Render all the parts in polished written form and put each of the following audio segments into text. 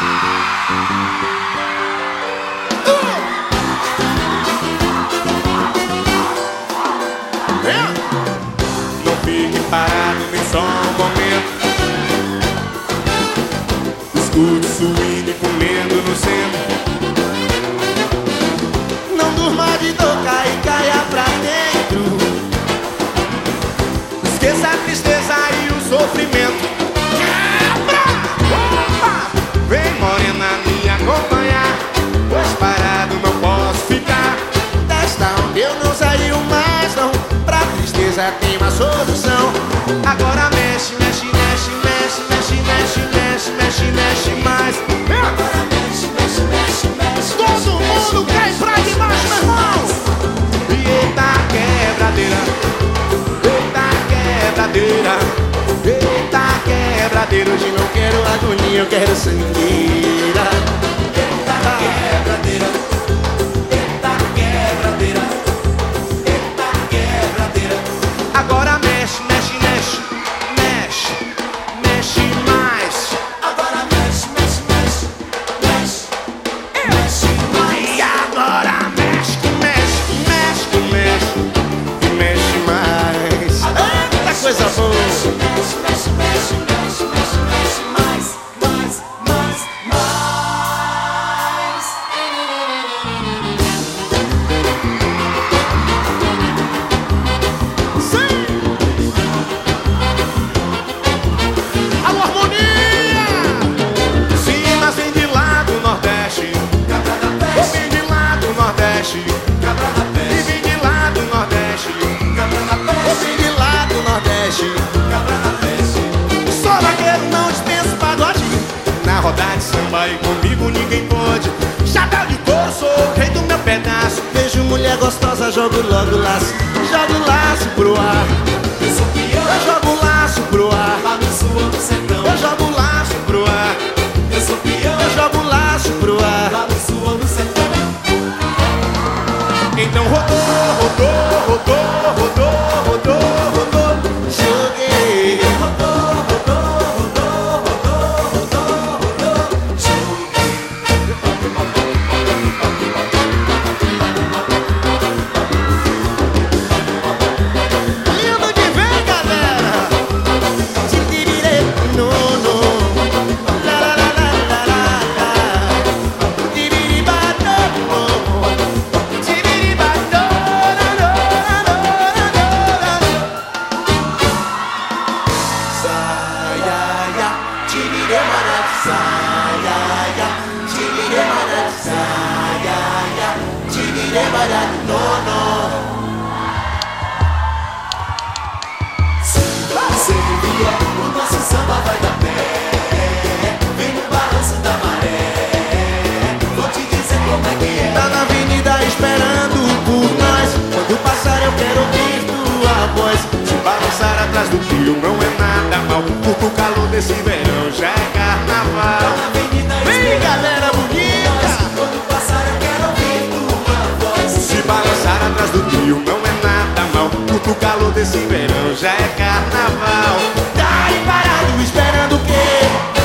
Não fique parado nem só um momento. Escute suíno e comendo no centro. Não durma de tocar e caia pra dentro. Esqueça a tristeza e o sofrimento. Quebra! Opa! Vem morena me acompanhar, pois parado não posso ficar. Desta onda eu não saio mais não. Pra tristeza tem uma solução. Agora mexe, mexe, mexe, mexe, mexe, mexe, mexe, mexe, mexe mais. Agora mexe, mexe, mexe, mexe. Todo mundo quer pra debaixo, meu irmão. Eita quebradeira, eita quebradeira, eita quebradeira. Hoje não quero agonia, eu quero sangueira. Eita quebradeira, eita quebradeira, eita quebradeira. Agora mexe, mexe, mexe, mexe, mexe mais. Agora mexe, mexe, mexe, mexe, mexe mais. E agora mexe, mexe, mexe, mexe, mexe mais. Eita coisa boa. Mexe, mexe, mexe, mexe, mexe, mexe mais, mais, mais, mais. Sim! Alô, harmonia! sim, mas vem de lá do Nordeste. Cabra da Eu peste, vim de lá do Nordeste. cabra da E peste, vim de lá do Nordeste. cabra da Eu peste, vim de lá do Nordeste. cabra da peste. Sou vaqueiro, não dispenso pagode. Na rodada de samba e comigo ninguém pode. Chapéu de couro, sou o rei do meu pedaço. Vejo mulher gostosa, jogo logo laço. Jogo laço pro ar. Eu sou pior, Eu jogo laço pro ar. lá no sul do sertão. Eu jogo laço pro ar. Eu sou pior, Eu jogo laço pro ar. lá no sul do sertão. Então rodou, rodou, rodou, rodou, rodou, rodou. Joguei, rodou, rodou, rodou, rodou, rodou, rodou. Joguei. Lindo de ver, galera. Tirirê, no, no. La, la, la, la, la, la. Tiririba, no, no. Tiririba, no, no, no, no, no, no. Saia, tirirê, mané, saia, tirirê, mané, saia, tirirê, mané, no, no. Se você vier, o nosso samba vai dar pé. Vem no balanço da maré. Vou te dizer como é que é. Tá na avenida esperando por nós. Quando passar eu quero ouvir tua voz. Se balançar atrás do rio não é nada mal. Porque o calor desse verão já é carnaval. Na avenida Vem, galera bonita. quando passar eu quero ouvir tua voz. Se balançar atrás do rio não é nada mal. Porque o calor desse verão já é carnaval. Tá aí parado esperando o quê?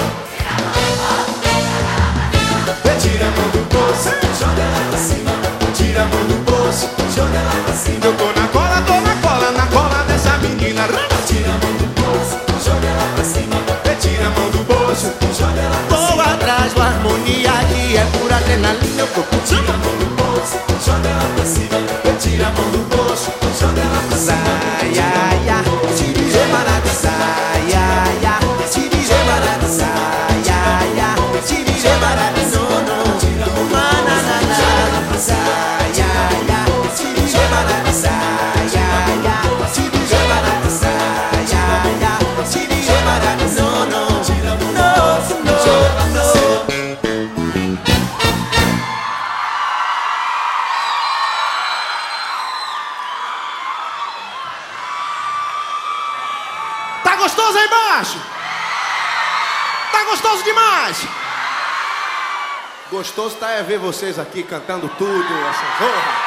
Tira a mão do bolso, joga ela pra cima. Tira a mão do bolso, joga ela pra cima. Eu tô na cola dessa menina. Tira a mão do bolso, joga ela pra cima. Tira a mão do bolso. Joga ela pra cima. Vou atrás do harmonia que é pura adrenalina. Eu tô Tira a mão do bolso, joga ela pra cima. Tira a mão do bolso, joga ela pra cima. saia, Tiririê, marada, saia, tiririê, marada, saia, tiririê, marada, nono. Tira a mão do bolso, joga ela pra cima. Tiririê, marada, saia, tiririê, marada, saia, tiririê, marada, nono. Tira a mão do bolso, joga ela pra cima. Tá gostoso aí embaixo? Tá gostoso demais? Gostoso tá é ver vocês aqui cantando tudo, essa zorra.